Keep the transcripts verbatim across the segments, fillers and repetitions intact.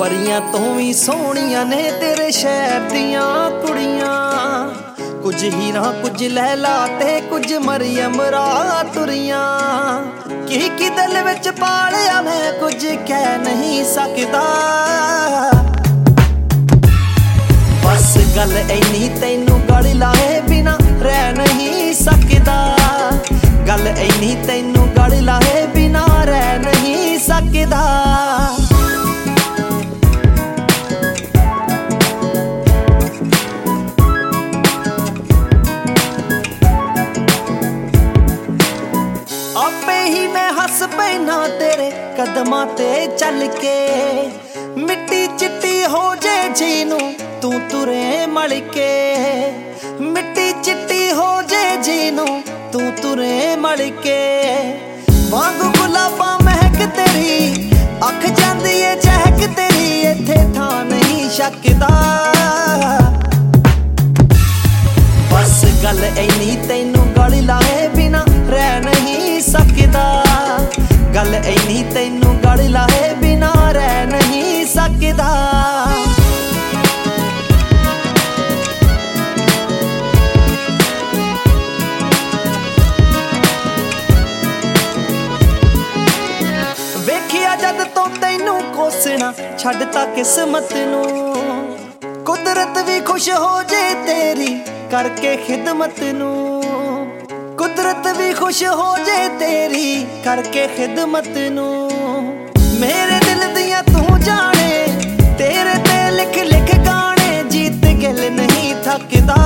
परियां तो भी सोहणियां ने तेरे शहर दियां कुड़ियां। कुछ हीरा कुछ लैला ते कुछ मरियम रातुरियां। की की दिल विच पालिया मैं कुछ कह नहीं सकदा। बस गल इन्नी तैनू गल लाए बिना रह नहीं सकदा। गल इन्नी तैनू गल लाए बिना रह नहीं सकदा। आपे ही मैं हस पैना तेरे कदमां ते चल के। मिट्टी चिट्टी हो जे जीनू तू तुरे मल के। मिट्टी चिट्टी हो जे जीनू तू तुरे मल के। वांगू गुलाबां महक तेरी अख जांदी ए चहक तेरी। इत्थे थां नहीं शकदा। बस गल इन्नी तैनू गल लाए बिना रह नहीं सकदा। गल इन्नी तैनू गल लाए बिना रह नहीं सकदा। वेखिया जद तो तैनू कोसना छड्डता किस्मत नू। कुदरत भी खुश हो जे तेरी करके खिदमत नू। कुदरत भी खुश हो जे तेरी करके खिदमत नू। मेरे दिल दियां तू जाने तेरे ते लिख लिख गाने। जीत गिल नहीं थकदा।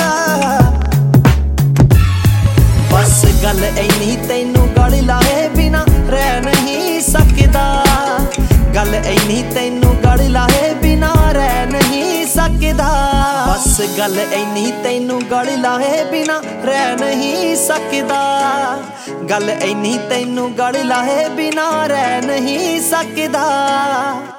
बस गल इन्नी तैनू गल लाए बिना रह नहीं सकदा। गल इन्नी तैनू गल लाए बिना रह नहीं सकदा। बस गल इन्नी तैनू गल लाए बिना रह नहीं सकदा। गल इन्नी तैनू गल लाए बिना रह नहीं सकदा।